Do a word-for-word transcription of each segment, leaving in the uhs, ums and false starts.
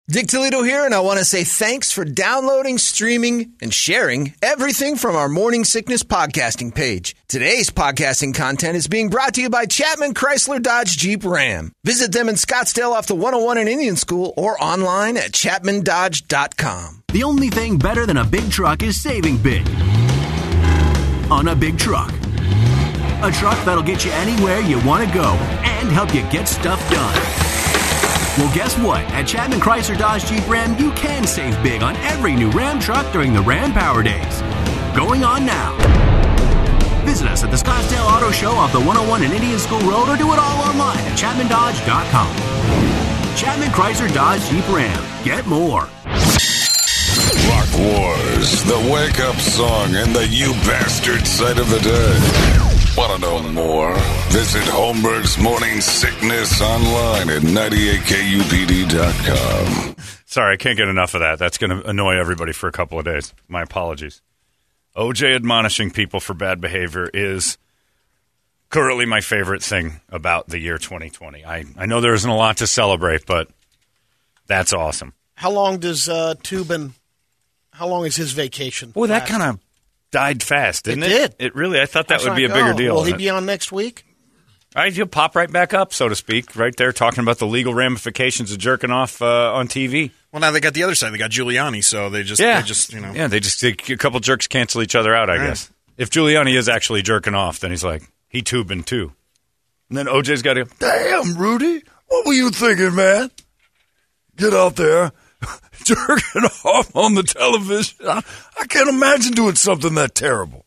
Dick Toledo here, and I want to say thanks for downloading, streaming, and sharing everything from our Morning Sickness podcasting page. Today's podcasting content is being brought to you by Chapman Chrysler Dodge Jeep Ram. Visit them in Scottsdale off the one oh one in Indian School or online at chapman dodge dot com. The only thing better than a big truck is saving big on a big truck. A truck that'll get you anywhere you want to go and help you get stuff done. Well, guess what? At Chapman Chrysler Dodge Jeep Ram, you can save big on every new Ram truck during the Ram Power Days. Going on now. Visit us at the Scottsdale Auto Show off the one oh one in Indian School Road or do it all online at chapman dodge dot com. Chapman Chrysler Dodge Jeep Ram. Get more. Rock Wars, the wake-up song and the you bastard sight of the day. Want to know more? Visit Holmberg's Morning Sickness online at ninety-eight K U P D dot com. Sorry, I can't get enough of that. That's going to annoy everybody for a couple of days. My apologies. O J admonishing people for bad behavior is currently my favorite thing about the year twenty twenty. I, I know there isn't a lot to celebrate, but that's awesome. How long does uh, Tubin, how long is his vacation? Boy, that kind of died fast, didn't it? It did. It really, I thought that That's would be a like, bigger oh, deal. Will he be on next week? All right, he'll pop right back up, so to speak, right there talking about the legal ramifications of jerking off uh, on T V. Well, now they got the other side. They got Giuliani, so they just, yeah. they just you know. Yeah, they just, they, a couple jerks cancel each other out, I right. guess. If Giuliani is actually jerking off, then he's like, he tubing too. And then O J's got to, Damn, Rudy, what were you thinking, man? Get out there, jerking off on the television. I, I can't imagine doing something that terrible.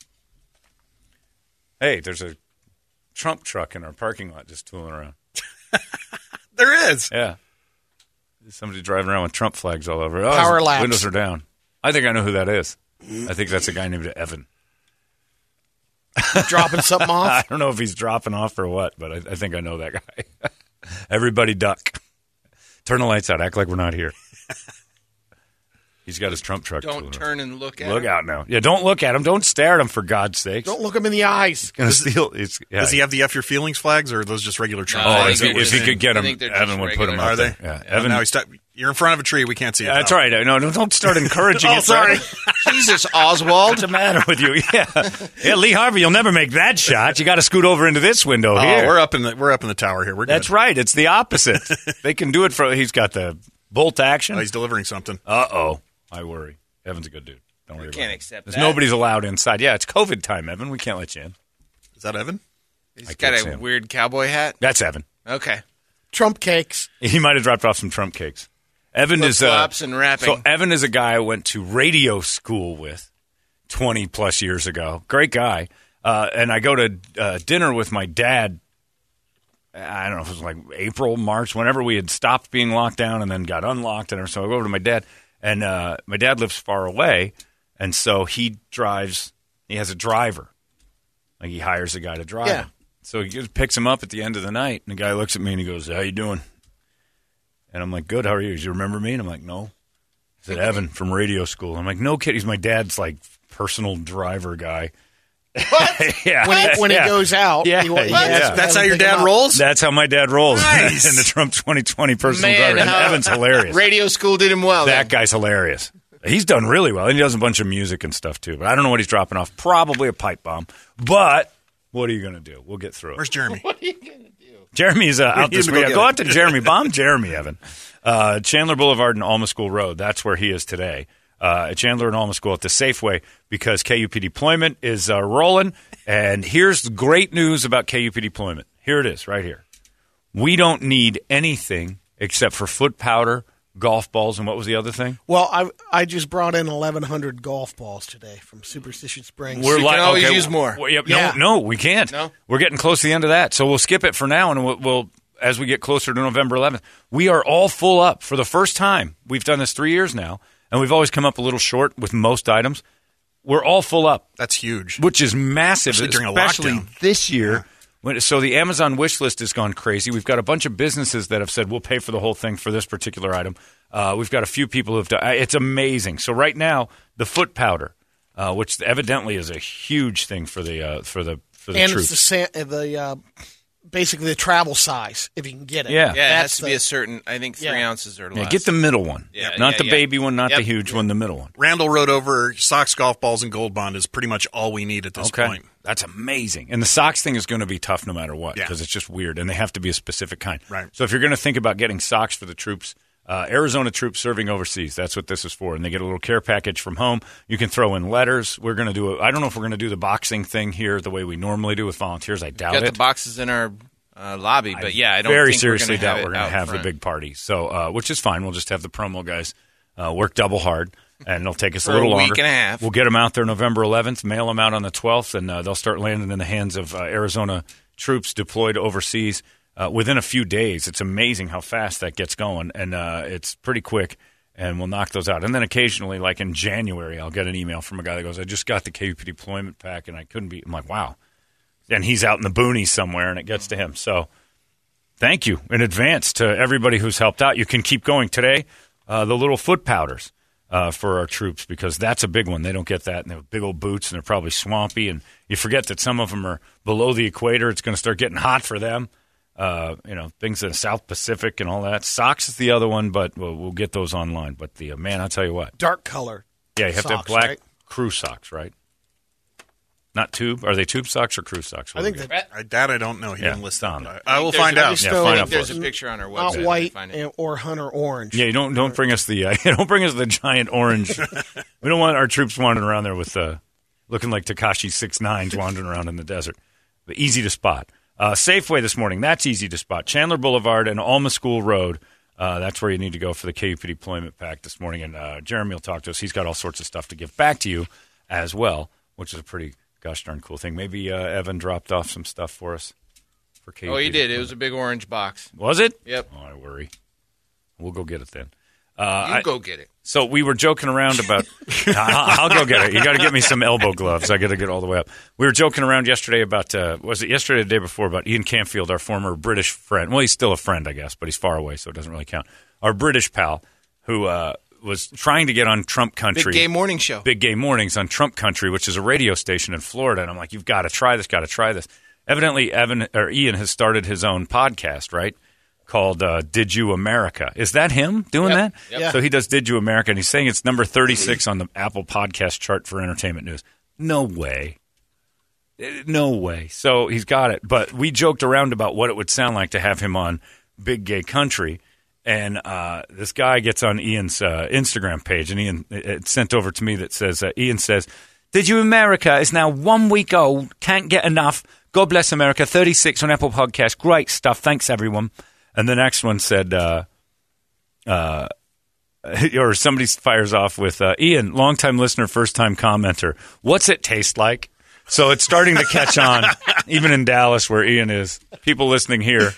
hey, there's a Trump truck in our parking lot just tooling around. There is. Yeah. Somebody driving around with Trump flags all over. Oh, Power his laps. Windows are down. I think I know who that is. I think that's a guy named Evan. Dropping something I off? don't know if he's dropping off or what, but I, I think I know that guy. Everybody duck. Turn the lights out. Act like we're not here. He's got his Trump truck. Don't turn and look at Look him. out now. Yeah, don't look at him. Don't stare at him, for God's sakes. Don't look him in the eyes. He's gonna steal. It's, yeah. Does he have the F your feelings flags, or are those just regular Trump No, Oh, I flags? if he, think if he they're- could get I him, think they're just Evan would put him regular. out Are they? there. Yeah, Oh, Evan. now he's stuck. You're in front of a tree. We can't see it. That's now. right. No, no, don't start encouraging Oh, it. sorry. Jesus, Oswald. What's the matter with you? Yeah, yeah. Lee Harvey, you'll never make that shot. You got to scoot over into this window Oh, here. we're up in the we're up in the tower here. We're good. That's right. It's the opposite. They can do it for. He's got the bolt action. Oh, he's delivering something. Uh oh, I worry. Evan's a good dude. Don't worry. We about can't it. accept There's that. Nobody's allowed inside. Yeah, it's COVID time, Evan. We can't let you in. Is that Evan? He's I got can't see a him. weird cowboy hat. That's Evan. Okay. Trump cakes. He might have dropped off some Trump cakes. Evan is uh, Flip-flops and rapping. So Evan is a guy I went to radio school with twenty plus years ago. Great guy. Uh, and I go to uh, dinner with my dad. I don't know if it was like April, March, whenever we had stopped being locked down and then got unlocked. And so I go over to my dad, and uh, my dad lives far away, and so he drives. He has a driver, like he hires a guy to drive Yeah. him. So he just picks him up at the end of the night, and the guy looks at me and he goes, "How you doing?" And I'm like, "Good. How are you? Do you remember me?" And I'm like, "No." He said, "Evan from radio school." I'm like, "No kid. He's my dad's like personal driver guy." What? yeah. When he, when yeah. he goes out. Yeah, he, wa- he yeah. has to That's have how your him pick him dad up. rolls? That's how my dad rolls Nice. in the Trump twenty twenty personal Man, driver. And how- Evan's hilarious. Radio school did him well. That then. guy's hilarious. He's done really well. And he does a bunch of music and stuff, too. But I don't know what he's dropping off. Probably a pipe bomb. But what are you going to do? We'll get through it. Where's Jeremy? Jeremy's uh, out He's this gonna week. go Go get out to Jeremy. Bomb Jeremy, Evan. Uh, Chandler Boulevard and Alma School Road. That's where he is today. Uh, at Chandler and Alma School at the Safeway, because K U P deployment is uh, rolling. And here's the great news about K U P deployment. Here it is, right here. We don't need anything except for foot powder, golf balls, and what was the other thing? Well, I I just brought in eleven hundred golf balls today from Superstition Springs. You can always use more. Well, yeah, Yeah. No, no, we can't. No? We're getting close to the end of that, so we'll skip it for now, and we'll, we'll as we get closer to November eleventh. We are all full up for the first time. We've done this three years now, and we've always come up a little short with most items. We're all full up, That's huge. which is massive, Especially during a especially lockdown. this year. When, so the Amazon wish list has gone crazy. We've got a bunch of businesses that have said we'll pay for the whole thing for this particular item. Uh, we've got a few people who have done. It's amazing. So right now, the foot powder, uh, which evidently is a huge thing for the uh, for the for the and troops. it's the sa- the uh, basically the travel size, if you can get it. Yeah. Yeah, it has That's to the- be a certain, I think three Yeah. ounces or Yeah, less. get the middle one. Yeah, Not yeah, the yeah. baby one, not Yep. the huge one, the middle one. Randall wrote over socks, golf balls, and Gold Bond is pretty much all we need at this Okay. point. That's amazing. And the socks thing is going to be tough no matter what Yeah. because it's just weird, and they have to be a specific kind. Right. So if you're going to think about getting socks for the troops, uh, Arizona troops serving overseas, that's what this is for. And they get a little care package from home. You can throw in letters. We're going to do a, I don't know if we're going to do the boxing thing here the way we normally do with volunteers. I doubt Got it. the boxes in our uh, lobby, but yeah, I don't very think seriously we're gonna doubt have we're it going to out have the front. big party. So, uh, which is fine. We'll just have the promo guys uh, work double hard, and it'll take us For a little a week longer. and a half. We'll get them out there November eleventh, mail them out on the twelfth, and uh, they'll start landing in the hands of uh, Arizona troops deployed overseas uh, within a few days. It's amazing how fast that gets going, and uh, it's pretty quick. And we'll knock those out. And then occasionally, like in January, I'll get an email from a guy that goes, I just got the K U P deployment pack, and I couldn't be. I'm like, wow. And he's out in the boonies somewhere, and it gets to him. So thank you in advance to everybody who's helped out. You can keep going today. Uh, the little foot powders uh, for our troops, because that's a big one. They don't get that, and they have big old boots, and they're probably swampy. And you forget that some of them are below the equator. It's going to start getting hot for them. Uh, you know, things in the South Pacific and all that. Socks is the other one, but we'll, we'll get those online. But the uh, man, I'll tell you what. Dark color. Yeah, you have to have socks, black right? crew socks, right? Not tube. Are they tube socks or crew socks? I think What do we that I, that I don't know. He Yeah, didn't list it's on that. there. I, I will There's find a- out. just Yeah, know find I out think for there's us. a picture on our not website. white Find it. and, or hunter orange. Yeah, you don't don't bring us the uh, don't bring us the giant orange. We don't want our troops wandering around there with uh, looking like Tekashi six nines wandering around in the desert. But easy to spot. Uh, Safeway this morning. That's easy to spot. Chandler Boulevard and Alma School Road. Uh, that's where you need to go for the K U P deployment pack this morning. And uh, Jeremy will talk to us. He's got all sorts of stuff to give back to you as well, which is a pretty gosh darn cool thing. Maybe uh, Evan dropped off some stuff for us for K U P. Oh, he did. It deployment. was a big orange box. Was it? Yep. Oh, I worry. We'll go get it then. Uh, You I- go get it. So we were joking around about. I'll, I'll go get it. You got to get me some elbow gloves. I got to get all the way up. We were joking around yesterday about. Uh, was it yesterday or the day before about Ian Campfield, our former British friend? Well, he's still a friend, I guess, but he's far away, so it doesn't really count. Our British pal who uh, was trying to get on Trump Country, Big Gay Morning Show. Big Gay Mornings on Trump Country, which is a radio station in Florida. And I'm like, you've got to try this. Got to try this. Evidently, Evan or Ian has started his own podcast, right? Called uh, Did You America. Is that him doing Yep. that? Yep. Yeah. So he does Did You America, and he's saying it's number thirty-six on the Apple podcast chart for entertainment news. No way. Eh, No way. So he's got it. But we joked around about what it would sound like to have him on Big Gay Country. And uh, this guy gets on Ian's uh, Instagram page, and Ian it, it sent over to me that says, uh, Ian says, Did You America is now one week old. Can't get enough. God bless America. thirty-six on Apple Podcast. Great stuff. Thanks, everyone. And the next one said, uh, uh, or somebody fires off with, uh, Ian, longtime listener, first-time commenter. What's it taste like? So it's starting to catch on, even in Dallas where Ian is. People listening here.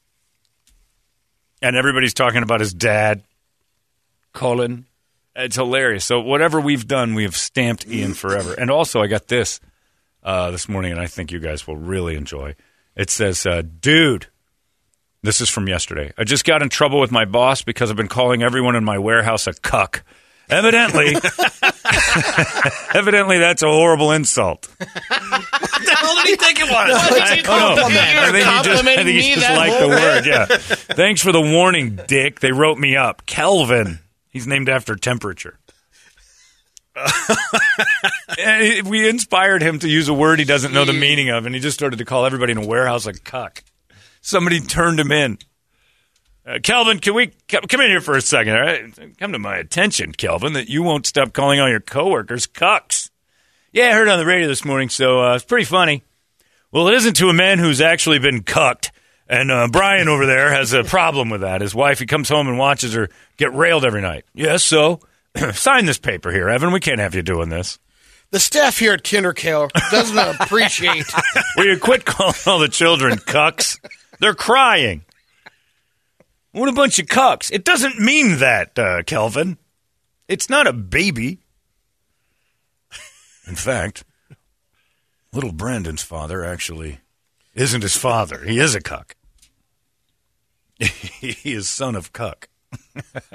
And everybody's talking about his dad, Colin. It's hilarious. So whatever we've done, we have stamped Ian forever. And also, I got this uh, this morning, and I think you guys will really enjoy. It says, uh, dude, this is from yesterday. I just got in trouble with my boss because I've been calling everyone in my warehouse a cuck. Evidently, evidently, that's a horrible insult. What the hell did he think it was? I don't know. I think he just, I think he just liked the word. Yeah. Thanks for the warning, Dick. They wrote me up. Kelvin. He's named after temperature. We inspired him to use a word he doesn't know the meaning of, and he just started to call everybody in a warehouse a cuck. Somebody turned him in. Uh, Kelvin, can we come, come in here for a second? All right? Come to my attention, Kelvin, that you won't stop calling all your coworkers cucks. Yeah, I heard it on the radio this morning, so uh, it's pretty funny. Well, it isn't to a man who's actually been cucked. And uh, Brian over there has a problem with that. His wife, he comes home and watches her get railed every night. Yes, so sign this paper here, Evan. We can't have you doing this. The staff here at Kindercare doesn't appreciate. Will you quit calling all the children cucks? They're crying. What a bunch of cucks. It doesn't mean that, uh, Kelvin. It's not a baby. In fact, little Brandon's father actually isn't his father. He is a cuck. He is son of cuck.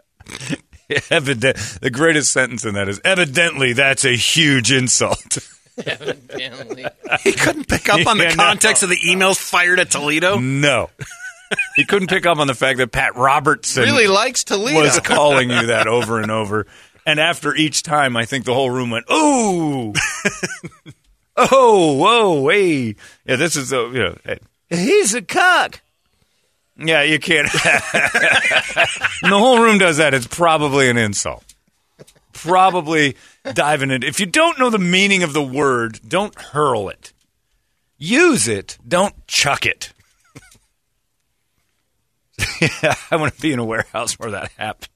Evident, the greatest sentence in that is, evidently that's a huge insult. Evidently. He couldn't pick up on the Yeah, no. context of the emails fired at Toledo. No. He couldn't pick up on the fact that Pat Robertson Really likes Toledo. was calling you that over and over. And after each time, I think the whole room went, ooh. Oh, whoa, hey. Yeah, this is, a, you know, hey, he's a cuck. Yeah, you can't. And the whole room does that. It's probably an insult. Probably diving in. If you don't know the meaning of the word, don't hurl it. Use it. Don't chuck it. Yeah, I want to be in a warehouse where that happens.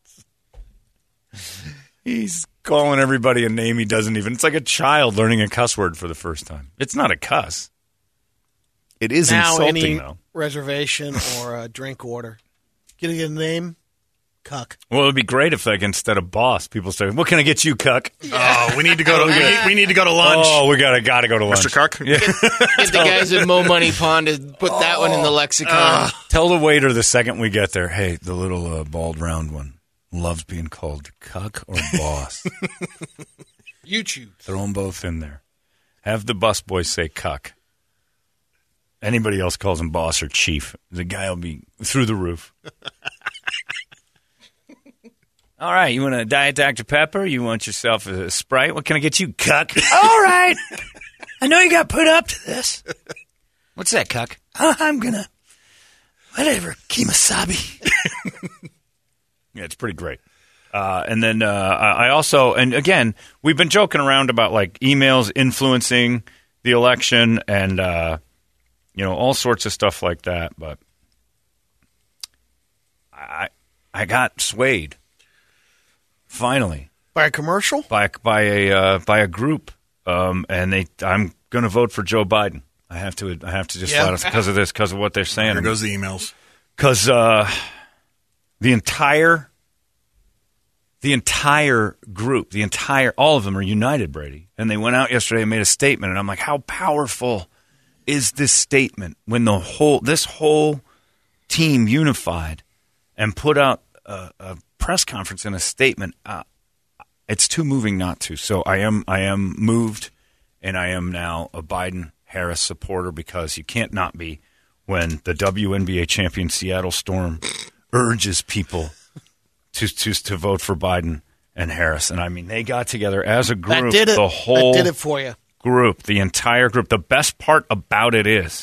He's calling everybody a name he doesn't even. It's like a child learning a cuss word for the first time. It's not a cuss. It is Now, insulting, any though. reservation or a drink order. Can I get a name? Cuck. Well, it would be great if, like, instead of boss, people say, "What can I get you, cuck?" Oh, we need to go to we need, we need to go to lunch. Oh, we gotta gotta go to lunch. Mister Cuck? Yeah. Get the guys at Mo Money Pond to put that one in the lexicon. Tell the waiter the second we get there, hey, the little uh, bald round one loves being called cuck or boss. You choose. Throw them both in there. Have the busboy say cuck. Anybody else calls him boss or chief, the guy will be through the roof. All right, you want a Diet Doctor Pepper? You want yourself a Sprite? What can I get you, cuck? All right. I know you got put up to this. What's that, cuck? Uh, I'm going to, whatever, Kemosabe. Yeah, it's pretty great. Uh, and then uh, I also, and again, we've been joking around about like emails influencing the election and, uh, you know, all sorts of stuff like that. But I, I got swayed. Finally, By a commercial? by by a uh, by a group, um, and they, I'm going to vote for Joe Biden. I have to, I have to just Yeah. flat out because of this, because of what they're saying. Here goes the emails. Because uh, the entire, the entire group, the entire, all of them are united, Brady, and they went out yesterday and made a statement, and I'm like, how powerful is this statement when the whole, this whole team unified and put out a, a press conference and a statement? Uh, it's too moving not to. So I am I am moved, and I am now a Biden-Harris supporter because you can't not be when the W N B A champion Seattle Storm urges people to to to vote for Biden and Harris. And I mean, they got together as a group. That did it. The whole that did it for you. group, the entire group. The best part about it is,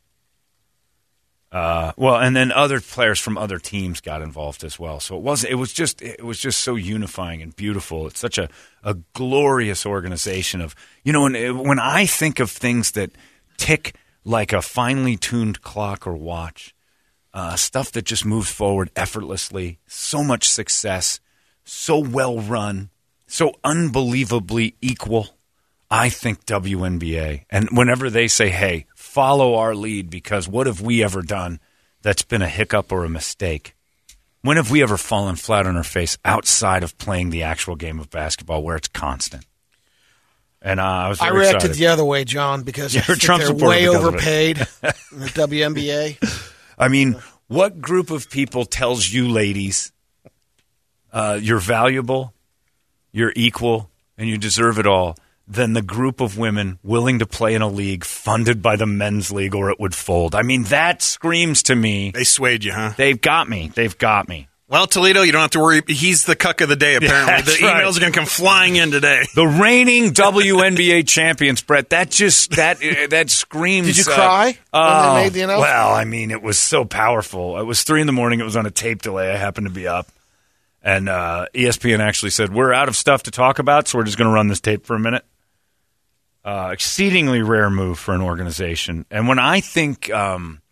uh, well, and then other players from other teams got involved as well. So it was, it was just, it was just so unifying and beautiful. It's such a, a glorious organization of, you know, when when I think of things that tick like a finely tuned clock or watch, uh, stuff that just moves forward effortlessly, so much success, so well run, so unbelievably equal. I think W N B A. And whenever they say, hey, follow our lead, because what have we ever done that's been a hiccup or a mistake? When have we ever fallen flat on our face outside of playing the actual game of basketball where it's constant? And uh, I was very I reacted excited. the other way, John, because You're I think a Trump they're supporter way because of it. overpaid in the W N B A. I mean, what group of people tells you, ladies, uh, you're valuable, you're equal, and you deserve it all, than the group of women willing to play in a league funded by the men's league or it would fold? I mean, that screams to me. They swayed you, huh? They've got me. They've got me. Well, Toledo, you don't have to worry. He's the cuck of the day, apparently. That's the right. emails are going to come flying in today. The reigning W N B A champions, Brett. That just that uh, that screams. Did you uh, cry when oh, they made the announcement? Well, I mean, it was so powerful. It was three in the morning. It was on a tape delay. I happened to be up, and uh, E S P N actually said, "We're out of stuff to talk about, so we're just going to run this tape for a minute." Uh, exceedingly rare move for an organization, and when I think um,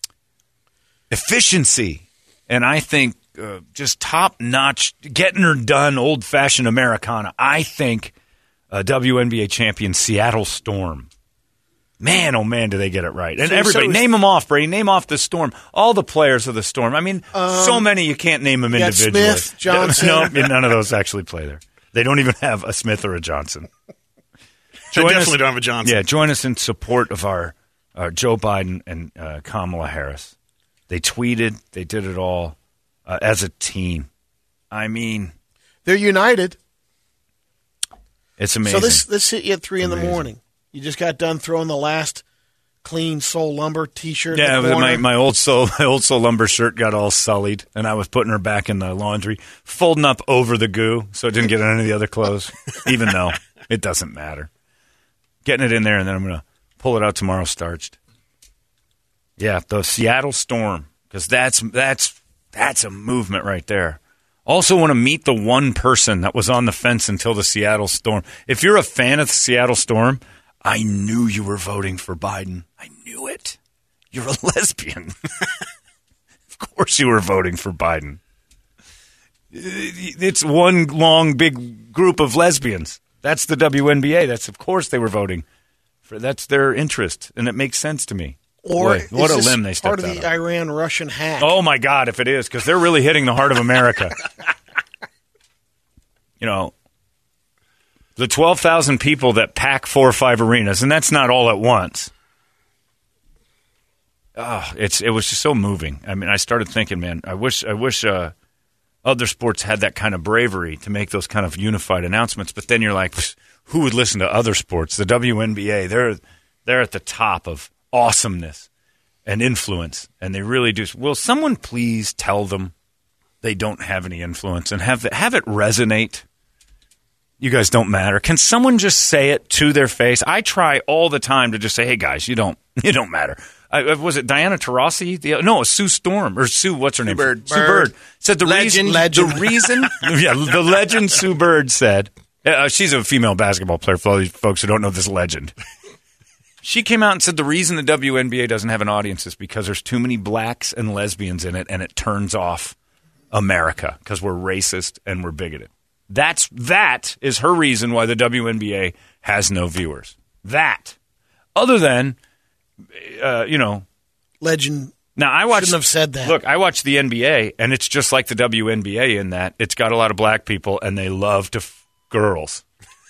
efficiency, and I think. Uh, just top-notch, getting her done, old-fashioned Americana. I think uh, W N B A champion Seattle Storm. Man, oh man, do they get it right. And So- everybody, so- name them off, Brady. Name off the Storm. All the players of the Storm. I mean, so many you can't name them you got individually. Smith, Johnson. No, none of those actually play there. They don't even have a Smith or a Johnson. They Join definitely us- don't have a Johnson. Yeah, join us in support of our, our Joe Biden and uh, Kamala Harris. They tweeted. They did it all. Uh, as a team. I mean, They're united. it's amazing. So this this hit you at three in the Amazing. morning. You just got done throwing the last clean Soul Lumber T-shirt. Yeah, in the but corner. my my old Soul my old Soul Lumber shirt got all sullied, and I was putting her back in the laundry, folding up over the goo so it didn't get on any of the other clothes. Even though it doesn't matter, getting it in there, and then I'm gonna pull it out tomorrow, starched. Yeah, the Seattle Storm, because that's that's that's a movement right there. Also want to meet the one person that was on the fence until the Seattle Storm. If you're a fan of the Seattle Storm, I knew you were voting for Biden. I knew it. You're a lesbian. Of course you were voting for Biden. It's one long, big group of lesbians. That's the W N B A. That's, of course, they were voting for. That's their interest, and it makes sense to me. Or Boy, what is a this limb they part stepped of out the on. Iran-Russian hack? Oh, my God, if it is, because they're really hitting the heart of America. You know, the twelve thousand people that pack four or five arenas, and that's not all at once. Oh, it's it was just so moving. I mean, I started thinking, man, I wish I wish uh, other sports had that kind of bravery to make those kind of unified announcements. But then you're like, who would listen to other sports? The W N B A, they're they're at the top of awesomeness and influence, and they really do. Will someone please tell them they don't have any influence and have have it resonate? You guys don't matter. Can someone just say it to their face? I try all the time to just say, "Hey guys, you don't you don't matter." I, was it Diana Taurasi? The, no, Sue Storm or Sue. What's her name? Bird. Sue Bird said the Legend. reason. Legend. The reason. Yeah, the legend Sue Bird said. Uh, she's a female basketball player. For all these folks who don't know this legend, she came out and said the reason the W N B A doesn't have an audience is because there's too many blacks and lesbians in it, and it turns off America because we're racist and we're bigoted. That's that is her reason why the W N B A has no viewers. That, other than, uh, you know, Legend. now I watch. Shouldn't have said that. Look, I watch the N B A, and it's just like the W N B A in that it's got a lot of black people, and they love to f- girls.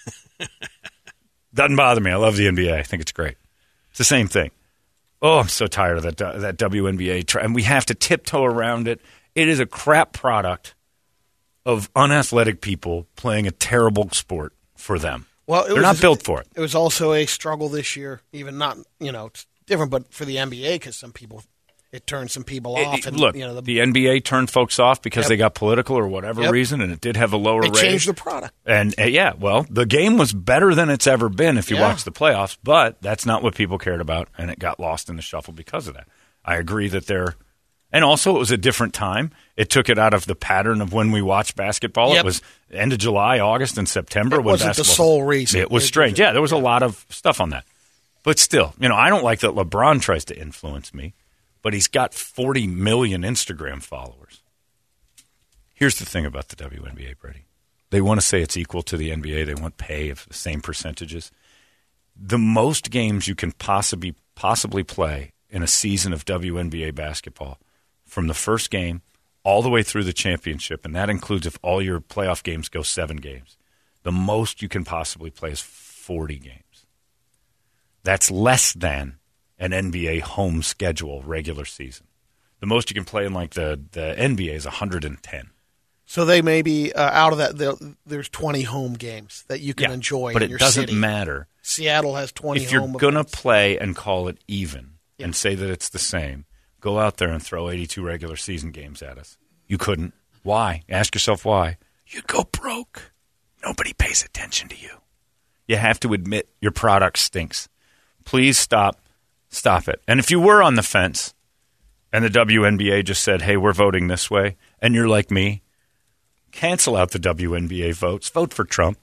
Doesn't bother me. I love the N B A. I think it's great. It's the same thing. Oh, I'm so tired of that that W N B A, and we have to tiptoe around it. It is a crap product of unathletic people playing a terrible sport for them. Well, it they're was, not built for it. It was also a struggle this year, even not, you know, it's different, but for the N B A, because some people, it turned some people It- off. it- and, look, you know, the, the, N B A turned folks off because Yep. they got political or whatever Yep. reason, and it did have a lower it rate. changed the product. And uh, yeah, well, the game was better than it's ever been if you Yeah. watch the playoffs, but that's not what people cared about, and it got lost in the shuffle because of that. I agree that they're, and also it was a different time. It took it out of the pattern of when we watch basketball. Yep. It was end of July, August, and September. It when wasn't the basketball- sole reason. It was It- strange. Yeah, there was a lot of stuff on that. But still, you know, I don't like that LeBron tries to influence me, but he's got forty million Instagram followers. Here's the thing about the W N B A, Brady. They want to say it's equal to the N B A. They want pay of the same percentages. The most games you can possibly possibly play in a season of W N B A basketball, from the first game all the way through the championship, and that includes if all your playoff games go seven games, the most you can possibly play is forty games. That's less than an N B A home schedule regular season. The most you can play in like the, the N B A is one hundred ten. So they may be uh, out of that. they'll- There's twenty home games that you can Yeah, enjoy but in it your doesn't city. matter. Seattle has twenty If you're home going to events. play and call it even Yeah. and say that it's the same, go out there and throw eighty-two regular season games at us. You couldn't. Why? Ask yourself why. You'd go broke. Nobody pays attention to you. You have to admit your product stinks. Please stop. Stop it. And if you were on the fence and the W N B A just said, hey, we're voting this way, and you're like me, cancel out the W N B A votes. Vote for Trump.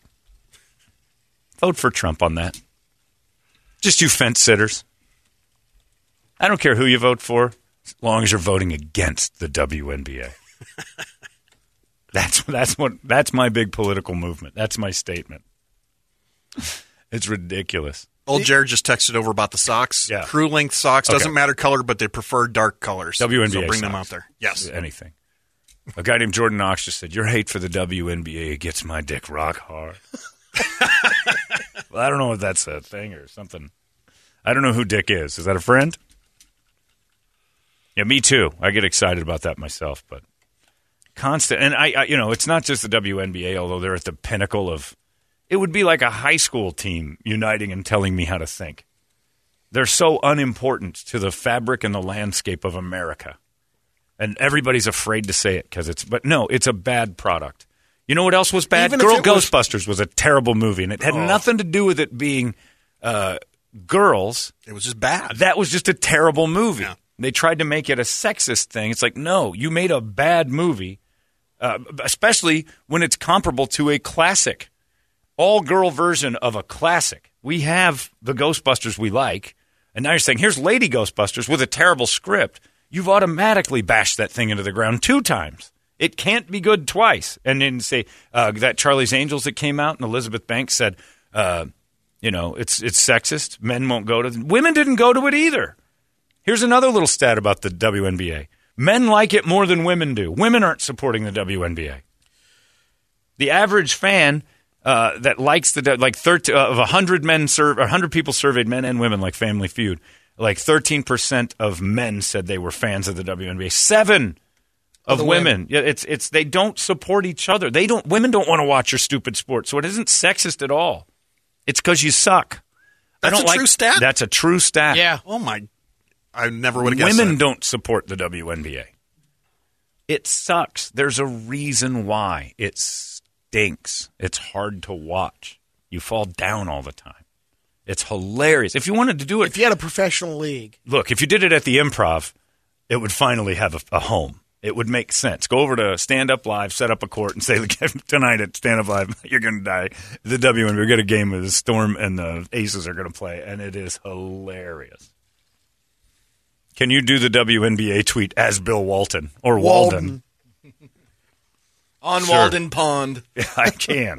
Vote for Trump on that. Just you fence sitters. I don't care who you vote for, as long as you're voting against the W N B A. That's that's what that's my big political movement. That's my statement. It's ridiculous. Old Jared just texted over about the socks. Yeah. Crew length socks. Okay. Doesn't matter color, but they prefer dark colors. W N B A So bring them socks. out there. Yes. Anything. A guy named Jordan Knox just said, your hate for the W N B A gets my dick rock hard. Well, I don't know if that's a thing or something. I don't know who Dick is. Is that a friend? Yeah, me too. I get excited about that myself, but constant. And, I, I, you know, it's not just the W N B A, although they're at the pinnacle of It would be like a high school team uniting and telling me how to think. They're so unimportant to the fabric and the landscape of America. And everybody's afraid to say it because it's – but no, it's a bad product. You know what else was bad? Even if Girl it was- Ghostbusters was a terrible movie, and it had Oh. nothing to do with it being uh, girls. It was just bad. That was just a terrible movie. Yeah. They tried to make it a sexist thing. It's like, no, you made a bad movie, uh, especially when it's comparable to a classic, all-girl version of a classic. We have the Ghostbusters we like, and now you're saying, here's Lady Ghostbusters with a terrible script. You've automatically bashed that thing into the ground two times. It can't be good twice. And then say uh, that Charlie's Angels that came out, and Elizabeth Banks said, uh, you know, it's it's sexist. Men won't go to it. Women didn't go to it either. Here's another little stat about the W N B A. Men like it more than women do. Women aren't supporting the W N B A. The average fan uh, that likes the like thirteen uh, of one hundred men serve, one hundred people surveyed, men and women, like Family Feud, like thirteen percent of men said they were fans of the W N B A. Seven of the women. women. Yeah, it's it's they don't support each other. They don't. Women don't want to watch your stupid sport. So it isn't sexist at all. It's because you suck. I That's don't a like, true stat? That's a true stat. Yeah. Oh, my. I never would have guessed Women that. don't support the W N B A. It sucks. There's a reason why. It stinks. It's hard to watch. You fall down all the time. It's hilarious. If you wanted to do it, If you had a professional league, look, if you did it at the Improv, it would finally have a, a home. It would make sense. Go over to Stand Up Live, set up a court, and say, tonight at Stand Up Live, you're going to die. The W N B A, we got a game where the Storm and the Aces are going to play, and it is hilarious. Can you do the W N B A tweet as Bill Walton or Walden? Walden. On Sure. Walden Pond. Yeah, I can.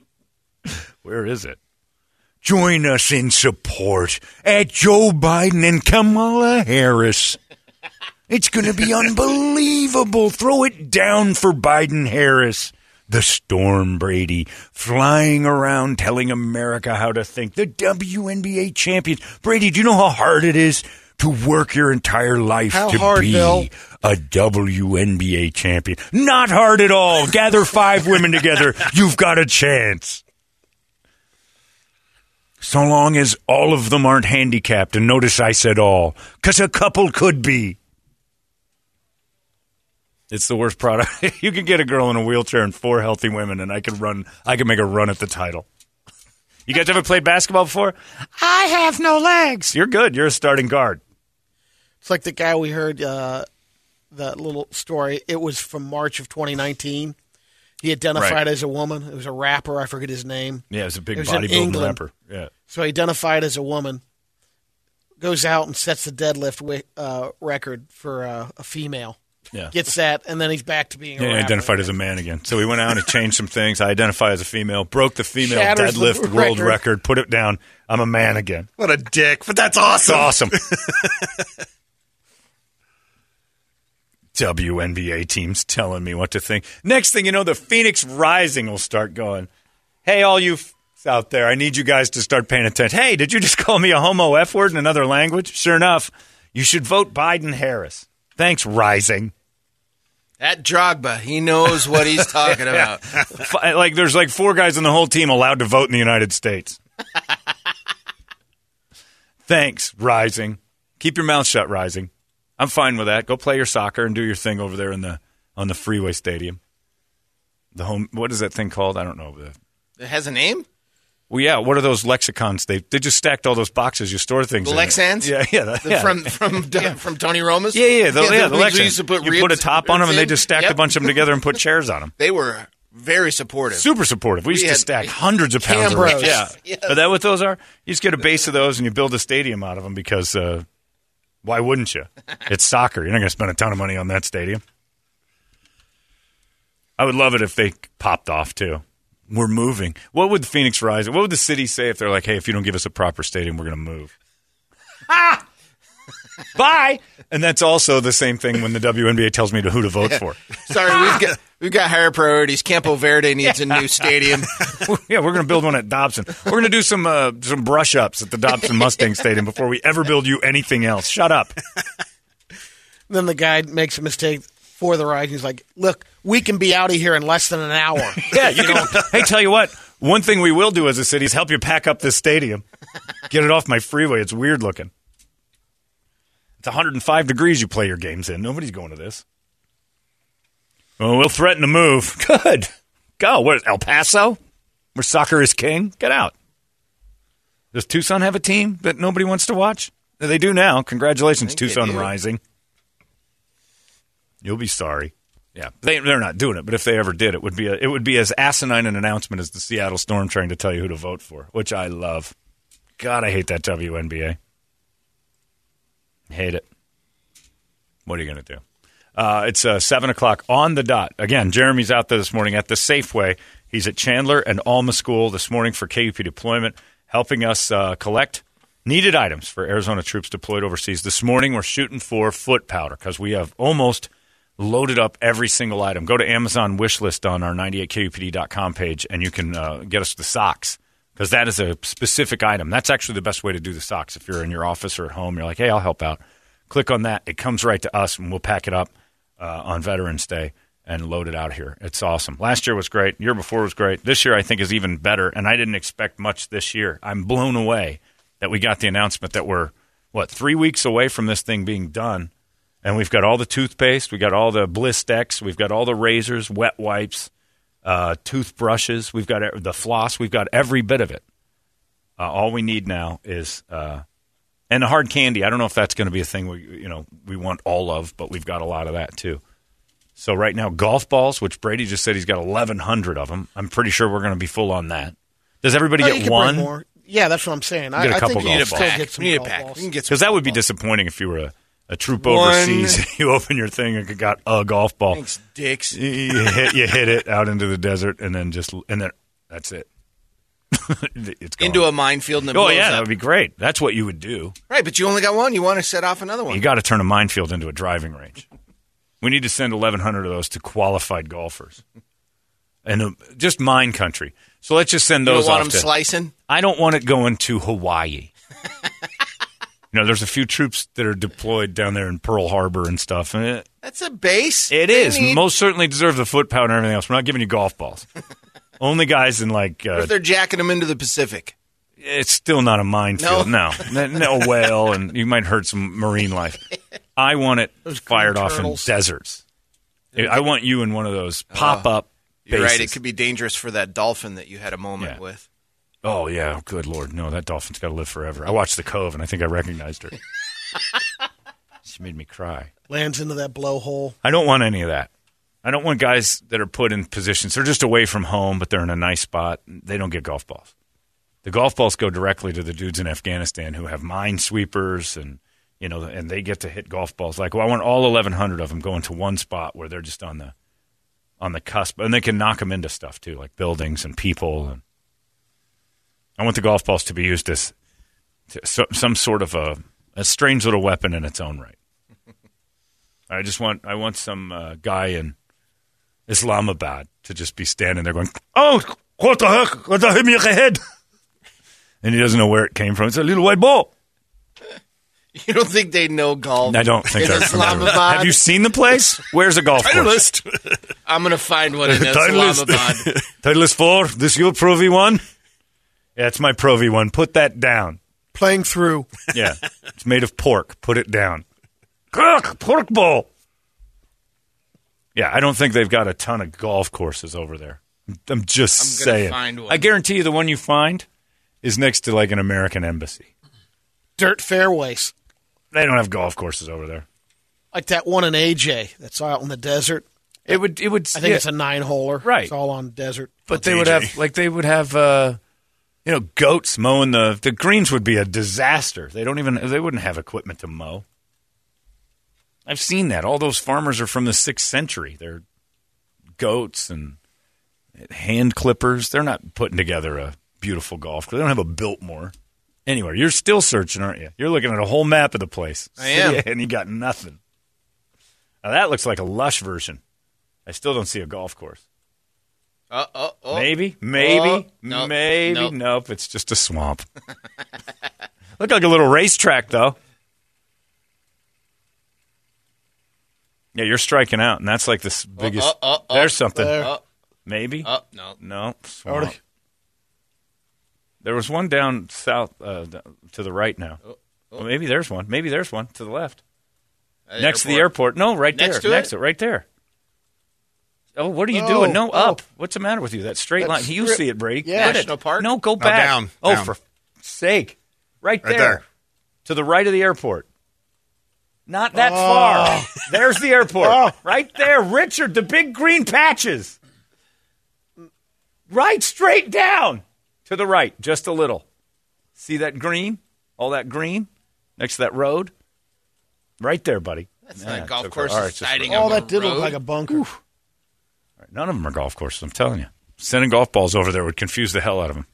Where is it? Join us in support at Joe Biden and Kamala Harris. It's going to be unbelievable. Throw it down for Biden Harris. The Storm Brady flying around telling America how to think. The W N B A champions. Brady, do you know how hard it is to work your entire life How to hard, be Bill? a W N B A champion? Not hard at all. Gather five women together. You've got a chance. So long as all of them aren't handicapped. And notice I said all, because a couple could be. It's the worst product. You could get a girl in a wheelchair and four healthy women, and I could run. I could make a run at the title. You guys ever played basketball before? I have no legs. You're good. You're a starting guard. it's like the guy we heard uh, that little story. It was from March of twenty nineteen. He identified Right. as a woman. It was a rapper. I forget his name. Yeah, it was a big It was in bodybuilding England. rapper. Yeah. So he identified as a woman, goes out and sets the deadlift wi- uh, record for uh, a female. Yeah. Gets that, and then he's back to being a Yeah, he rapper. identified as a man again. So he went out and changed some things. I identify as a female, broke the female Shatters the deadlift world record. record, put it down. I'm a man again. What a dick. But that's It's awesome. awesome. W N B A teams telling me what to think. Next thing you know, the Phoenix Rising will start going, hey, all you f- out there, I need you guys to start paying attention. Hey, did you just call me a homo F word in another language? Sure enough, you should vote Biden-Harris. Thanks, Rising. That Drogba, he knows what he's talking about. F- Like, there's like four guys on the whole team allowed to vote in the United States. Thanks, Rising. Keep your mouth shut, Rising. I'm fine with that. Go play your soccer and do your thing over there in the on the Freeway Stadium. The home. What is that thing called? I don't know. It has a name? Well, yeah. What are those lexicons? They they just stacked all those boxes you store things The in. Lexans? Yeah, yeah, that- The- yeah. From from from Tony Roma's? yeah, yeah, the, yeah, the things we Lexans. used to put you ribs- put a top on them, ribs and they in. just stacked Yep. a bunch of them together and put chairs on them. They were very supportive. Super supportive. We used We to had stack hundreds of pounds of Cambros. ribs. Yeah. Yes. Is that what those are? You just get a base of those and you build a stadium out of them because uh, why wouldn't you? It's soccer. You're not going to spend a ton of money on that stadium. I would love it if they popped off, too. We're moving. What would Phoenix Rising, what would the city say if they're like, hey, if you don't give us a proper stadium, we're going to move? Ah! Bye! And that's also the same thing when the W N B A tells me to who to vote for. Sorry, we've got we've got higher priorities. Campo Verde needs a new stadium. Yeah, we're going to build one at Dobson. We're going to do some uh, some brush ups at the Dobson Mustang Stadium before we ever build you anything else. Shut up. Then the guy makes a mistake, for the ride. He's like, look, we can be out of here in less than an hour. Yeah, you can, hey, tell you what, one thing we will do as a city is help you pack up this stadium. Get it off my freeway. It's weird looking. It's one hundred five degrees you play your games in. Nobody's going to this. Well, we'll threaten to move. Good. Go. What, El Paso? Where soccer is king? Get out. Does Tucson have a team that nobody wants to watch? They do now. Congratulations, Tucson Rising. You'll be sorry. Yeah, they, they're not doing it, but if they ever did, it would be a, it would be as asinine an announcement as the Seattle Storm trying to tell you who to vote for, which I love. God, I hate that W N B A. Hate it. What are you going to do? Uh, it's uh, seven o'clock on the dot. Again, Jeremy's out there this morning at the Safeway. He's at Chandler and Alma School this morning for K U P deployment, helping us uh, collect needed items for Arizona troops deployed overseas. This morning, we're shooting for foot powder because we have almost loaded up every single item. Go to Amazon wish list on our ninety-eight K U P D dot com page, and you can uh, get us the socks because that is a specific item. That's actually the best way to do the socks. If you're in your office or at home, you're like, hey, I'll help out. Click on that. It comes right to us, and we'll pack it up uh, on Veterans Day and load it out here. It's awesome. Last year was great. The year before was great. This year I think is even better, and I didn't expect much this year. I'm blown away that we got the announcement that we're, what, three weeks away from this thing being done, and we've got all the toothpaste, we got all the Blistex, we've got all the razors, wet wipes, uh, toothbrushes, we've got the floss, we've got every bit of it. Uh, all we need now is uh, – and the hard candy, I don't know if that's going to be a thing we, you know, we want all of, but we've got a lot of that too. So right now, golf balls, which Brady just said he's got eleven hundred of them. I'm pretty sure we're going to be full on that. Does everybody Oh, you get can one? bring more. Yeah, that's what I'm saying. I, Get a I couple think you golf can balls. still get some We need a golf pack. balls. We can get some Because that would be golf balls. disappointing if you were a, a troop One. overseas. You open your thing and got a golf ball. Thanks, dicks. You you hit, you hit it out into the desert, and then just and then that's it. It's gone. Into a minefield and it Oh blows yeah, that up. would be great. That's what you would do. Right, but you only got one. You want to set off another one. You got to turn a minefield into a driving range. We need to send eleven hundred of those to qualified golfers, and uh, just mine country. So let's just send You those don't want off them to. slicing? I don't want it going to Hawaii. You know, there's a few troops that are deployed down there in Pearl Harbor and stuff. And it, That's a base. it They is. need- Most certainly deserve the foot pound and everything else. We're not giving you golf balls. Only guys in like, What uh, if they're jacking them into the Pacific? it's still not a minefield. No. No. no. No whale, and you might hurt some marine life. I want it Those fired green off turtles. in deserts. I want you in one of those pop-up You're bases. right. It could be dangerous for that dolphin that you had a moment Yeah. with. Oh, yeah. Good Lord. No, that dolphin's got to live forever. I watched The Cove, and I think I recognized her. She made me cry. Lands into that blowhole. I don't want any of that. I don't want guys that are put in positions. They're just away from home, but they're in a nice spot. They don't get golf balls. The golf balls go directly to the dudes in Afghanistan who have minesweepers and, you know, and they get to hit golf balls. Like, well, I want all eleven hundred of them going to one spot where they're just on the on the cusp, and they can knock them into stuff too, like buildings and people. And I want the golf balls to be used as to, so, some sort of a, a strange little weapon in its own right. I just want I want some uh, guy in Islamabad to just be standing there going, "Oh, what the heck? What the hit me in the head?" And he doesn't know where it came from. It's a little white ball. You don't think they know golf? I don't think in that's Islamabad. Have you seen the place? Where's a golf course? Titleist. I'm going to find one in Titleist. Islamabad. Titleist four. This your Pro V one? Yeah, it's my Pro V one. Put that down. Playing through. Yeah, it's made of pork. Put it down. Cook, pork ball. Yeah, I don't think they've got a ton of golf courses over there. I'm just I'm gonna saying. find one. I guarantee you the one you find is next to like an American embassy. Dirt fairways. They don't have golf courses over there. Like that one in A J that's out in the desert. It would. It would. I think it's a nine-holer. Right. It's all on desert. But they would have like they would have uh, you know goats mowing the the greens would be a disaster. They don't even they wouldn't have equipment to mow. I've seen that. All those farmers are from the sixth century. They're goats and hand clippers. They're not putting together a beautiful golf course. They don't have a Biltmore. Anyway, you're still searching, aren't you? You're looking at a whole map of the place. I am. And you got nothing. Now that looks like a lush version. I still don't see a golf course. Uh, oh, oh. Maybe, maybe, Oh, nope, maybe. nope. Nope, it's just a swamp. Look like a little racetrack, though. Yeah, you're striking out, and that's like the biggest. uh, uh, uh, there's something. there. Uh, Maybe. uh, no. No. swamp. Already- There was one down south uh, to the right now. Oh, Well, maybe there's one. Maybe there's one to the left. Uh, Next to the airport. No, right Next there. to Next it? to it, right there. Oh, what are you No, doing? No, no. up. What's the matter with you? That straight That line. You strip- see it, Brady. Yeah. Get it. National Park? No, go back. down, Oh, down. for f- sake. Right there. Right there. To the right of the airport. Not that Oh. far. There's the airport. Oh. Right there. Richard, the big green patches. Right straight down. To the right, just a little. See that green? All that green next to that road? Right there, buddy. That's Yeah, not a golf took- course. all right, It's just- siding Oh, on that the did look road. like a bunker. None of them are golf courses, I'm telling you. Sending golf balls over there would confuse the hell out of them.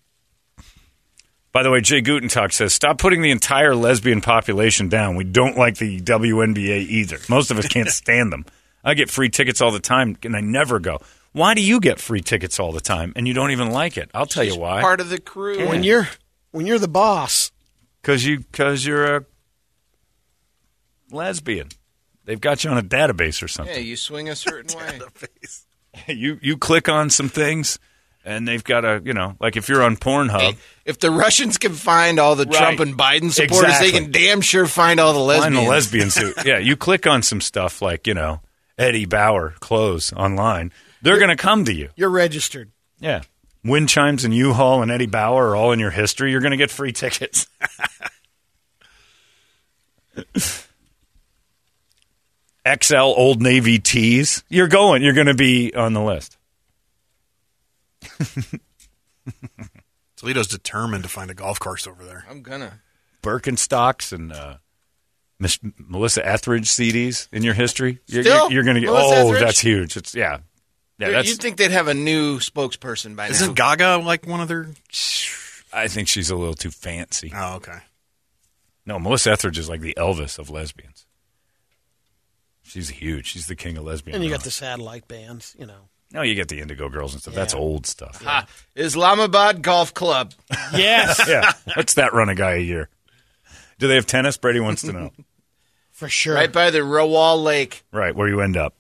By the way, Jay Gutentag says, stop putting the entire lesbian population down. We don't like the W N B A either. Most of us can't stand them. I get free tickets all the time, and I never go. Why do you get free tickets all the time, and you don't even like it? I'll tell you why. Part of the crew. When you're when you're the boss, Because you, cause you're a lesbian. They've got you on a database or Yeah, something. you swing a certain way. You you click on some things, and they've got a, you know, like if you're on Pornhub. Hey, if the Russians can find all the Right. Trump and Biden supporters, Exactly. they can damn sure find all the lesbians. Find the lesbian suit. Yeah, you click on some stuff like, you know, Eddie Bauer clothes online. They're going to come to you. you're registered. Yeah. Wind Chimes and U-Haul and Eddie Bauer are all in your history. You're going to get free tickets. X L Old Navy tees. You're going. You're going to be on the list. Toledo's determined to find a golf course over there. I'm gonna. Birkenstocks and uh, Miss Melissa Etheridge C Ds in your history. You're, Still? you're, you're going to get. Melissa Oh, Etheridge? that's huge. It's yeah, yeah. That's. You'd think they'd have a new spokesperson by now. Isn't Gaga like one of their? I think she's a little too fancy. Oh, okay. No, Melissa Etheridge is like the Elvis of lesbians. She's huge. She's the king of lesbian. And you rock. got the satellite bands, you know. No, you get the Indigo Girls and stuff. That's Yeah. old stuff. Ah, Islamabad Golf Club. Yes, Yeah. What's that run a guy a year? Do they have tennis? Brady wants to know. for sure. Right by the Rawal Lake. Right, where you end up.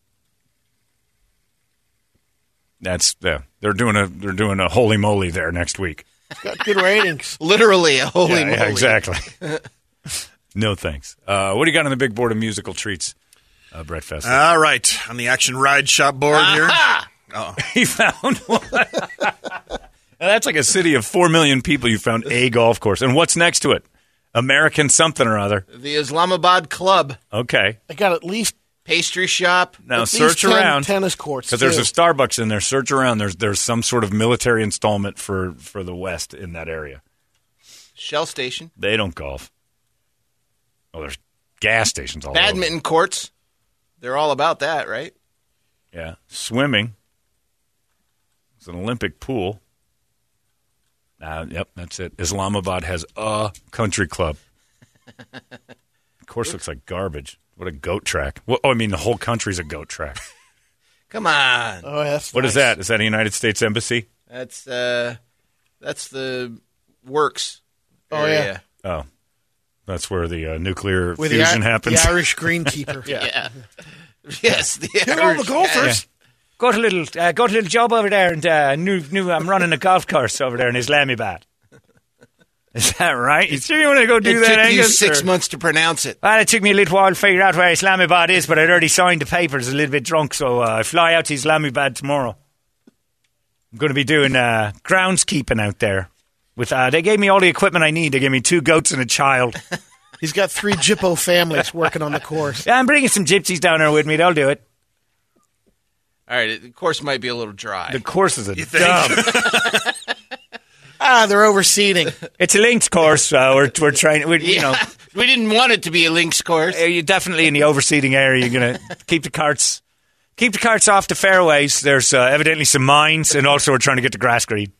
That's yeah. They're doing a they're doing a holy moly there next week. Got good ratings. Literally a holy yeah, moly. yeah, exactly. No thanks. Uh, what do you got on the big board of musical treats, uh, Brett Fester? All right, on the Action Ride Shop board here. Oh, He found one. Now, that's like a city of four million people. You found a golf course, and what's next to it? American something or other. The Islamabad Club. Okay, I got at least Pastry shop. now at least search ten around tennis courts. because there's too. a Starbucks in there. Search around. There's there's some sort of military installment for for the West in that area. Shell station. They don't golf. Oh, there's gas stations all over. Badminton courts. They're all about that, right? Yeah, swimming. It's an Olympic pool. Uh, yep, that's it. Islamabad has a country club. Of course, looks like garbage. What a goat track. Well, oh, I mean, the whole country's a goat track. Come on. Oh, that's What nice. is that? Is that a United States Embassy? That's uh that's the works. Oh, area. Oh, that's where the uh, nuclear With fusion the, I- happens. The Irish greenkeeper. Yeah. Yes, the Here all the golfers. Got a little, uh, got a little job over there, and uh, new, new. I'm running a golf course over there in Islamabad. Is that right? You sure you want to go do It that? took you Angus, six or- months to pronounce it. Well, it took me a little while to figure out where Islamabad is, but I'd already signed the papers. A little bit drunk, so uh, I fly out to Islamabad tomorrow. I'm going to be doing uh, groundskeeping out there. With uh, they gave me all the equipment I need. They gave me two goats and a child. He's got three Jippo families working on the course. Yeah, I'm bringing some gypsies down there with me. They'll do it. All right, the course might be a little dry. The course is a dumb. Ah, they're overseeding. It's a links course. Uh, we're we're trying. We're, You know, we didn't want it to be a links course. uh, you're definitely in the overseeding area. You're gonna keep the carts, keep the carts off the fairways. There's uh, evidently some mines, and also we're trying to get the grass green.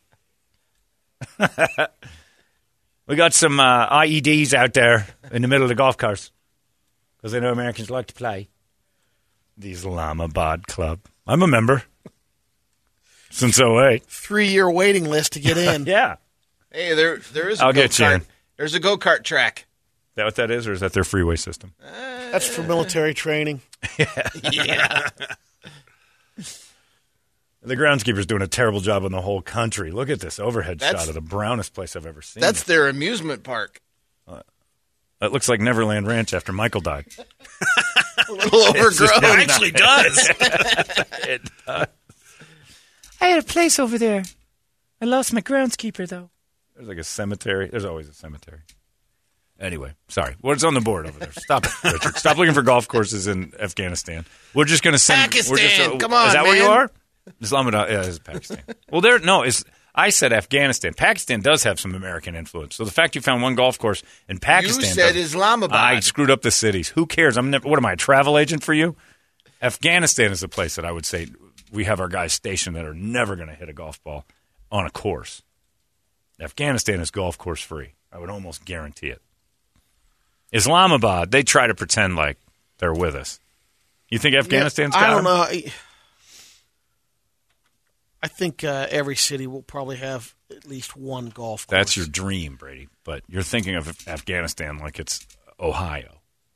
We got some uh, I E Ds out there in the middle of the golf course because I know Americans like to play. The Islamabad Club. I'm a member since oh eight. Three-year waiting list to get in. Yeah. Hey, there there is a I'll get you go-kart. in. There's a go-kart track. that what that is, or is that their freeway system? That's for military training. Yeah. The groundskeeper's doing a terrible job on the whole country. Look at this overhead That's- shot of the brownest place I've ever seen. That's their amusement park. That looks like Neverland Ranch after Michael died. A little overgrown. It actually does. It does. I had a place over there. I lost my groundskeeper, though. There's like a cemetery. There's always a cemetery. Anyway, sorry. What's on the board over there? Stop it, Richard. Stop looking for golf courses in Afghanistan. We're just going to send. Pakistan. We're just, uh, Come on, Is that where you man. are? Islamabad. Yeah, it's Pakistan. Well, there. No, it's. I said Afghanistan. Pakistan does have some American influence. So the fact you found one golf course in Pakistan. You said doesn't- Islamabad. I screwed up the cities. Who cares? I'm never. What am I, a travel agent for you? Afghanistan is the place that I would say we have our guys stationed that are never going to hit a golf ball on a course. Afghanistan is golf course free. I would almost guarantee it. Islamabad, they try to pretend like they're with us. You think Afghanistan's Yeah, got I don't them? know. I think uh, every city will probably have at least one golf course. That's your dream, Brady. But you're thinking of Afghanistan like it's Ohio.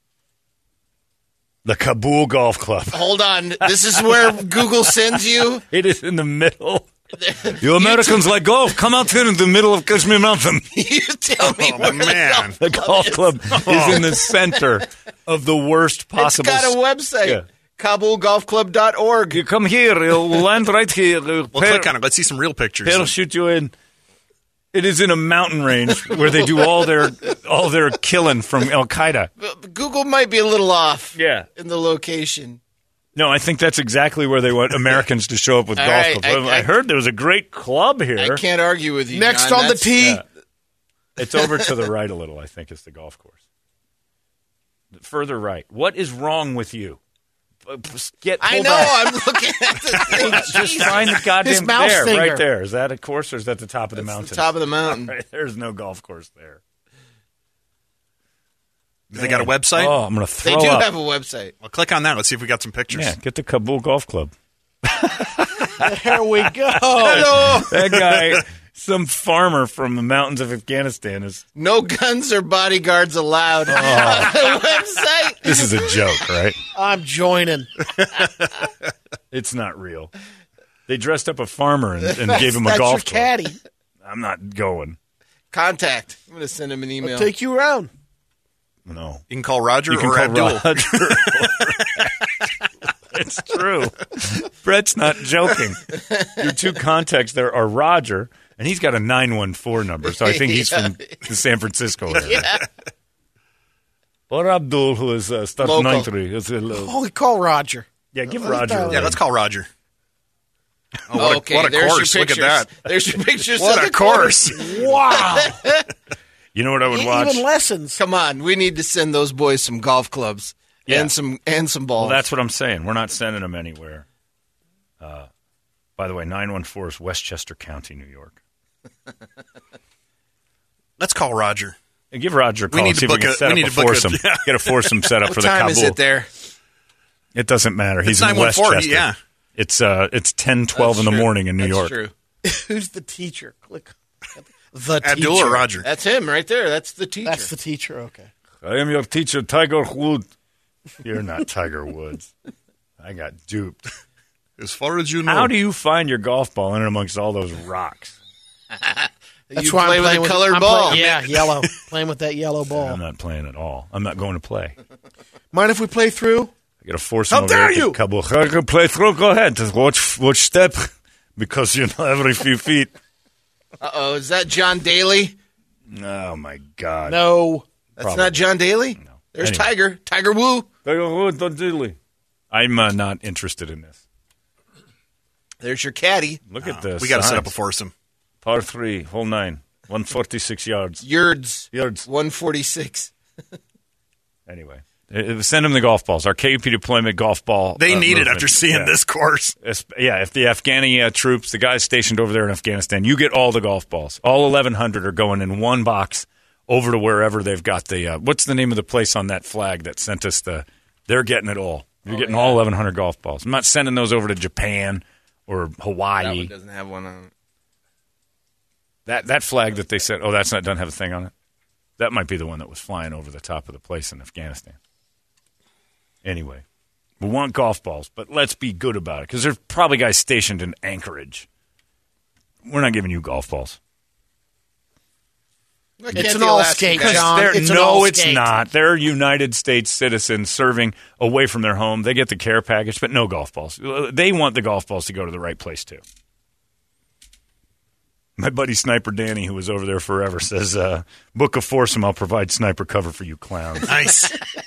The Kabul Golf Club. Hold on. This is where Google sends you. It is in the middle. You Americans like golf. Come out here in the middle of Kashmir Mountain. You tell me Oh, where man. the The golf club is in the center of the worst It's possible. got a website. Yeah. Kabul Golf Club dot org. You come here. You'll land right here. We'll Well, click on it. Let's see some real pictures. They'll shoot you in. It is in a mountain range where they do all their all their killing from Al Qaeda. Google might be a little off Yeah. in the location. No, I think that's exactly where they want Americans to show up with All golf right, clubs. I- I, I- heard there was a great club here. I can't argue with you. Next John. on the That's- tee. Yeah. It's over to the right a little, I think, is the golf course. Further right. What is wrong with you? Uh, Get I pull know. back. I'm looking at the thing. Just Jesus. find the goddamn His mouse there, finger. right there. Is that a course or is that the top of the It's mountain? the top of the mountain. Right, there's no golf course there. They got a website? Oh, I'm going to They throw do up. have a website. Well, click on that. Let's see if we got some pictures. Yeah, get the Kabul Golf Club. There we go. Hello. That guy, some farmer from the mountains of Afghanistan, is. No guns or bodyguards allowed. Oh. On the website. This is a joke, right? I'm joining. It's not real. They dressed up a farmer and, and gave him a That's golf your club. caddy. I'm not going. Contact. I'm going to send him an email. I'll take you around. No. You can call Roger You can or call Abdul. Roger. It's true. Brett's not joking. Your two contacts there are Roger, and he's got a nine one four number, so I think he's from the San Francisco area. Yeah. Or Abdul, who is uh, start Local. nine three. It's a little- Oh, call Roger. Yeah, give Let's Roger. dial a it. Yeah, ring. let's call Roger. Oh, what, Okay, a, what a there's course. your Look at pictures. that. There's your pictures What of a the course. Wow. You know what I would watch? Even lessons. Come on, we need to send those boys some golf clubs Yeah. and some and some balls. Well, that's what I'm saying. We're not sending them anywhere. Uh, by the way, nine one four is Westchester County, New York. Let's call Roger. And give Roger a call We need and to see if we book can a- set we up need a to book a- foursome. yeah. Get a foursome set up what for the time Kabul. is it there? It doesn't matter. He's It's in nine one four, Westchester. yeah. It's uh, it's ten twelve in That's the true. morning in New That's York. True. Who's the teacher? Click. The Abdul teacher. or Roger? That's him right there. That's the teacher. That's the teacher. Okay. I am your teacher, Tiger Woods. You're not Tiger Woods. I got duped. As far as you know. How do you find your golf ball in and amongst all those rocks? That's you why play I'm with playing a colored I'm ball. Playing, yeah, yellow. Playing with that yellow ball. I'm not playing at all. I'm not going to play. Mind if we play through? I got to force How him over dare here to you! Kabul. I can play through. Go ahead. Just watch, watch step. Because, you know, every few feet. Uh-oh, is that John Daly? Oh, my God. No. That's Probably. not John Daly? No. There's Anyway. Tiger. Tiger Woo. Tiger Woods, don't diddly. I'm uh, not interested in this. There's your caddy. Look at this. We got to set up a foursome. Par three, hole nine, one forty-six yards. Yurds. Yards. one forty-six. Anyway, uh, send them the golf balls. Our K U P deployment golf ball. They uh, need it movement. after seeing Yeah. this course. Es- Yeah, if the Afghani uh, troops, the guys stationed over there in Afghanistan, you get all the golf balls. All eleven hundred are going in one box over to wherever they've got the. Uh, what's the name of the place on that flag that sent us the? They're getting it all. You're Oh, getting yeah. all eleven hundred golf balls. I'm not sending those over to Japan or That Hawaii. one doesn't have one on it. That that flag that they sent. Oh, that's not doesn't have a thing on it. That might be the one that was flying over the top of the place in Afghanistan. Anyway, we want golf balls, but let's be good about it because there's probably guys stationed in Anchorage. We're not giving you golf balls. It's an all skate, John. They're- It's an no, all it's skate. not. They're United States citizens serving away from their home. They get the care package, but no golf balls. They want the golf balls to go to the right place, too. My buddy Sniper Danny, who was over there forever, says, uh, book a foursome, I'll provide sniper cover for you clowns. Nice.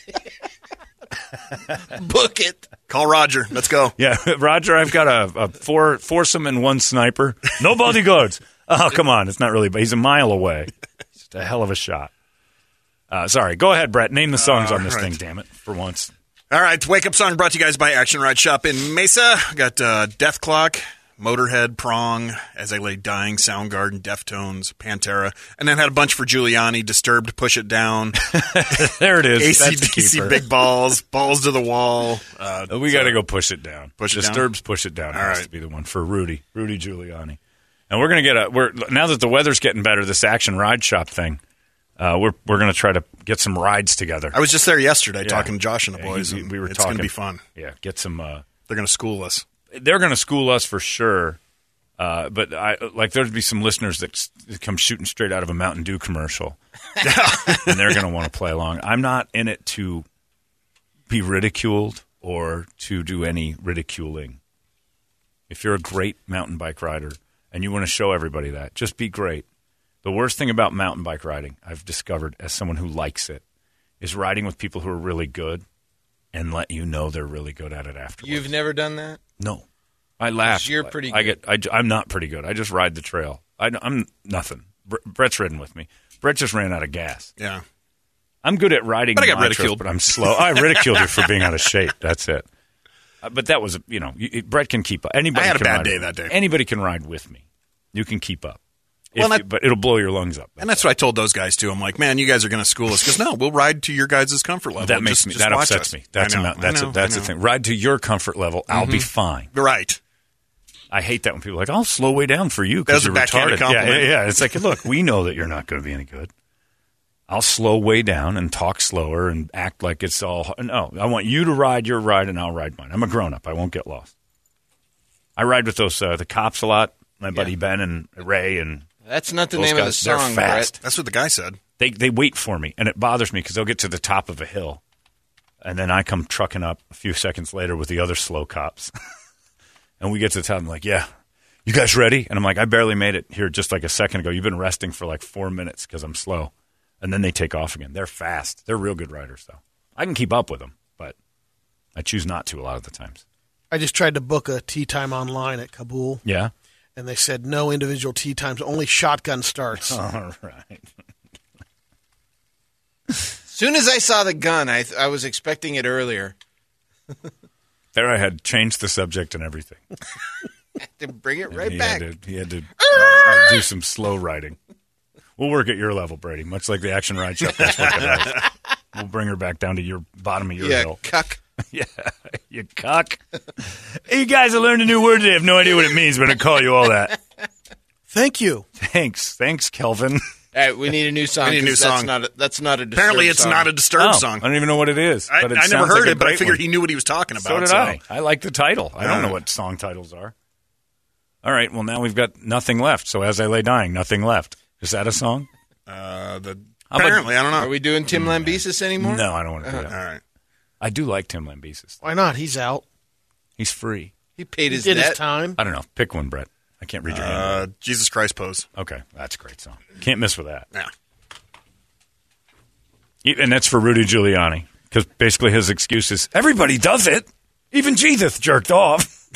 Book it. Call Roger. Let's go. Yeah, Roger, I've got a, a four foursome and one sniper. No bodyguards. Oh, come on. It's not really, but he's a mile away. It's a hell of a shot. Uh, sorry. Go ahead, Brett. Name the songs All on this right. thing, damn it, for once. All right. Wake Up Song brought to you guys by Action Ride Shop in Mesa. Got uh, Death Clock, Motorhead, Prong, As I Lay Dying, Soundgarden, Deftones, Pantera, and then had a bunch for Giuliani, Disturbed, Push It Down, There it is. A C That's the D C, keeper. Big Balls, Balls to the Wall. Uh, Uh, We got to go push it down. Push It Down? Disturbs, push it down. All has right. to be the one for Rudy, Rudy Giuliani. And we're going to get a. We're now that the weather's getting better. This Action Ride Shop thing. Uh, we're we're going to try to get some rides together. I was just there yesterday Yeah. talking to Josh and the Yeah, boys. we- and we were it's talking. going to be fun. Yeah, get some. Uh, They're going to school us. they're going to school us for sure. Uh, but I like there'd be some listeners that, s- that come shooting straight out of a Mountain Dew commercial, and they're going to want to play along. I'm not in it to be ridiculed or to do any ridiculing. If you're a great mountain bike rider and you want to show everybody that, just be great. The worst thing about mountain bike riding, I've discovered as someone who likes it, is riding with people who are really good and let you know they're really good at it afterwards. You've never done that? No. I laugh. You're pretty I get. I, I'm not pretty good. I just ride the trail. I, am nothing. Bre- Brett's ridden with me. Brett just ran out of gas. Yeah. I'm good at riding. But I got my trails, ridiculed. but I'm slow. I ridiculed you for being out of shape. That's it. Uh, but that was, you know, you, it- Brett can keep up. Anybody I had a can bad ride day with that me. day. Anybody can ride with me. You can keep up. If Well, you- that- but it'll blow your lungs up. And that's what I told those guys too. I'm like, man, you guys are going to school us because no, we'll ride to your guys' comfort level. that makes Just- me. just That watch upsets us. me. That's I know, a, that's I know, a, that's I the know. thing. Ride to your comfort level. I'll be fine. Right. I hate that when people are like, I'll slow way down for you That because was a you're backhanded retarded. Yeah, compliment. yeah, yeah. It's like, look, we know that you're not going to be any good. I'll slow way down and talk slower and act like it's all. No, I want you to ride your ride and I'll ride mine. I'm a grown up. I won't get lost. I ride with those uh, the cops a lot. My buddy Ben and Ray and That's not the those name of the guys, they're song, fast. Brett. That's what the guy said. They they wait for me and it bothers me because they'll get to the top of a hill, and then I come trucking up a few seconds later with the other slow cops, and we get to the top. I'm like, yeah. You guys ready? And I'm like, I barely made it here just like a second ago. You've been resting for like four minutes because I'm slow. And then they take off again. They're fast. They're real good riders, though. I can keep up with them, but I choose not to a lot of the times. I just tried to book a tee time online at Kabul, Yeah? and they said no individual tee times, only shotgun starts. All right. As soon as I saw the gun, I, I was expecting it earlier. There I had changed the subject and everything. To bring it right he back. Had to, he had to uh, do some slow riding. We'll work at your level, Brady, much like the Action Ride Shop. That's what that is. We'll bring her back down to your bottom of your Yeah, hill. cuck. Yeah, you cuck. Hey, you guys have learned a new word today. I have no idea what it means, but I call you all that. Thank you. Thanks. Thanks, Kelvin. All right, we need a new song. We need a new 'cause that's song. Not a, that's not a Disturbed Apparently, it's song. not a Disturbed Oh, song. I don't even know what it is. I, but it I never sounds heard like a it, but I great figured one. he knew what he was talking about. So did I. I like the title. I don't Yeah. know what song titles are. All right, well, now we've got Nothing Left. So As I Lay Dying, Nothing Left. Is that a song? Uh, the, How about- apparently, I don't know. Are we doing Tim Lambesis anymore? No, I don't want to do that. All right. I do like Tim Lambesis. Why not? He's out. He's free. He paid He his did debt. his time. I don't know. Pick one, Brett. I can't read your hand. Uh, Jesus Christ pose. Okay, that's a great song. Can't miss with that. Yeah. E- And that's for Rudy Giuliani, because basically his excuse is, everybody does it. Even Jesus jerked off.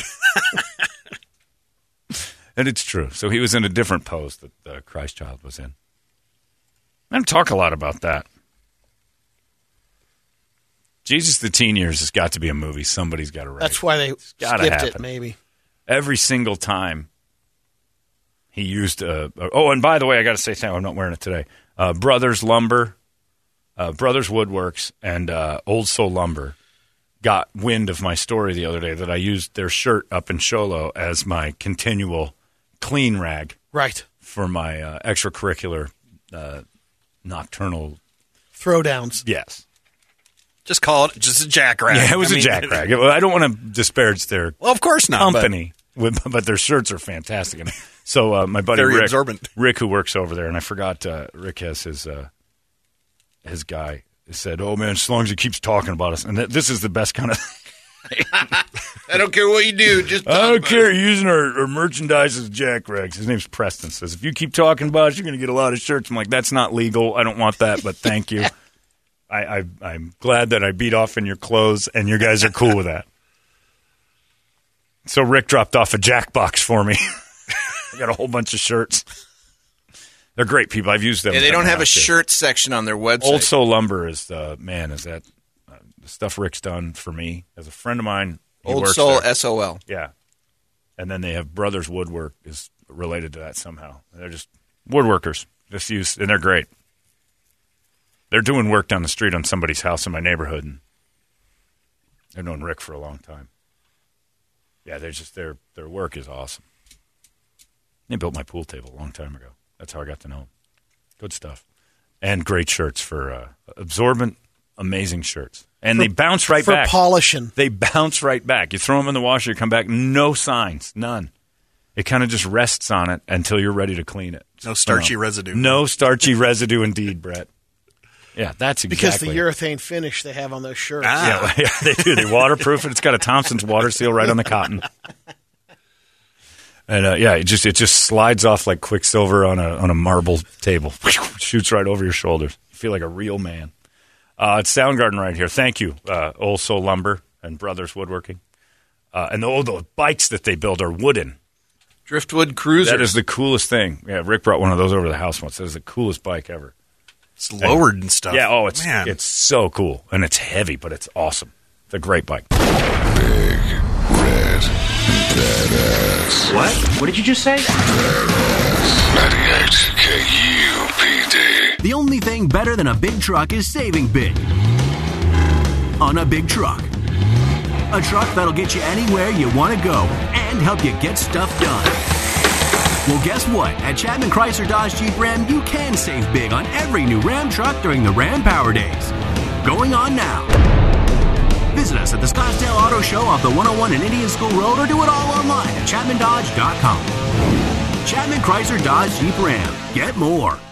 And it's true. So he was in a different pose that the Christ child was in. I don't talk a lot about that. Jesus the Teen Years has got to be a movie. Somebody's got to write. That's why they gotta skipped it, happen. maybe. Every single time he used uh, oh, and by the way, I got to say something. I'm not wearing it today. Uh, Brothers Lumber, uh, Brothers Woodworks, and uh, Old Soul Lumber got wind of my story the other day that I used their shirt up in Sholo as my continual clean rag Right. for my uh, extracurricular uh, nocturnal Throwdowns. Yes. Just call it just a jackrack. Yeah, it was I a mean, jackrack. I don't want to disparage their Well, of course not. company, with, but their shirts are fantastic. And so uh, my buddy Very Rick, absorbent. Rick, who works over there, and I forgot uh, Rick has his uh, his guy said, "Oh man, as long as he keeps talking about us," and th- this is the best kind of. I don't care what you do. Just I talk don't about care it. using our, our merchandise as jackracks. His name's Preston. Says if you keep talking about us, you're going to get a lot of shirts. I'm like, that's not legal. I don't want that, but thank you. I, I I'm glad that I beat off in your clothes, and you guys are cool with that. So Rick dropped off a jack box for me. I got a whole bunch of shirts. They're great people. I've used them. Yeah, they at don't my have a house here. shirt section on their website. Old Soul Lumber is the man. Is that uh, the stuff Rick's done for me as a friend of mine? He Old works Soul there. S O L. Yeah, and then they have Brothers Woodwork is related to that somehow. They're just woodworkers. Just use and they're great. They're doing work down the street on somebody's house in my neighborhood, and I've known Rick for a long time. Yeah, they're just their their work is awesome. They built my pool table a long time ago. That's how I got to know them. Good stuff, and great shirts for uh, absorbent, amazing shirts, and For- they bounce right for back. polishing. They bounce right back. You throw them in the washer, you come back, no signs, none. It kind of just rests on it until you're ready to clean it. No starchy No. residue. No starchy residue, indeed, Brett. Yeah, that's exactly. Because the urethane finish they have on those shirts. Ah. Yeah, yeah, they do. They waterproof it. It's got a Thompson's water seal right on the cotton. And uh, yeah, it just it just slides off like Quicksilver on a on a marble table. Shoots right over your shoulders. You feel like a real man. Uh, it's Soundgarden right here. Thank you, uh, Old Soul Lumber and Brothers Woodworking. Uh, and the, oh, the bikes that they build are wooden. Driftwood Cruiser. That is the coolest thing. Yeah, Rick brought one of those over to the house once. That is the coolest bike ever. It's lowered and stuff. Yeah, oh, it's Man. it's so cool. And it's heavy, but it's awesome. It's a great bike. Big, red, badass. What? What did you just say? ninety-eight K U P D. The only thing better than a big truck is saving big. On a big truck. A truck that'll get you anywhere you want to go and help you get stuff done. Well, guess what? At Chapman Chrysler Dodge Jeep Ram, you can save big on every new Ram truck during the Ram Power Days. Going on now. Visit us at the Scottsdale Auto Show off the one oh one and Indian School Road, or do it all online at chapman dodge dot com. Chapman Chrysler Dodge Jeep Ram. Get more.